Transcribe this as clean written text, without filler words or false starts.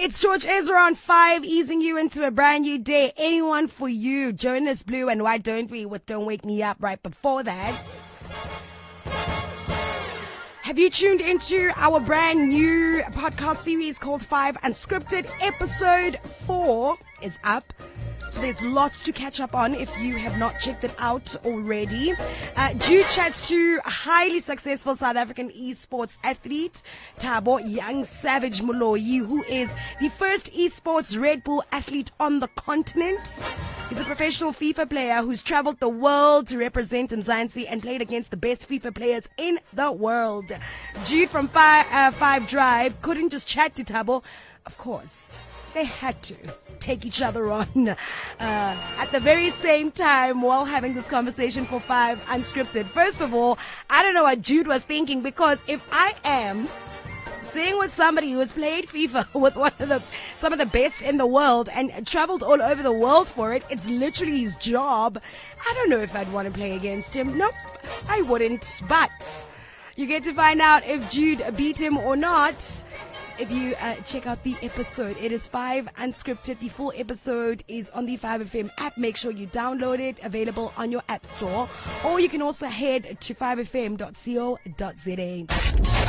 It's George Ezra on 5, easing you into a brand new day. Anyone for you. Jonas Blue and Why Don't We with Don't Wake Me Up right before that. Have you tuned into our brand new podcast series called 5 Unscripted? Episode 4 is up. So there's lots to catch up on if you have not checked it out already. Jude chats to a highly successful South African esports athlete, Thabo Young Savage Moloi, who is the first esports Red Bull athlete on the continent. He's a professional FIFA player who's traveled the world to represent Mzansi and played against the best FIFA players in the world. Jude from 5 Drive couldn't just chat to Thabo, of course. They had to take each other on at the very same time while having this conversation for 5 Unscripted. First of all, I don't know what Jude was thinking, because if I am sitting with somebody who has played FIFA with some of the best in the world and traveled all over the world for it, it's literally his job. I don't know if I'd want to play against him. Nope, I wouldn't. But you get to find out if Jude beat him or not if you check out the episode. It is 5 Unscripted. The full episode is on the 5FM app. Make sure you download it. Available on your app store. Or you can also head to 5fm.co.za.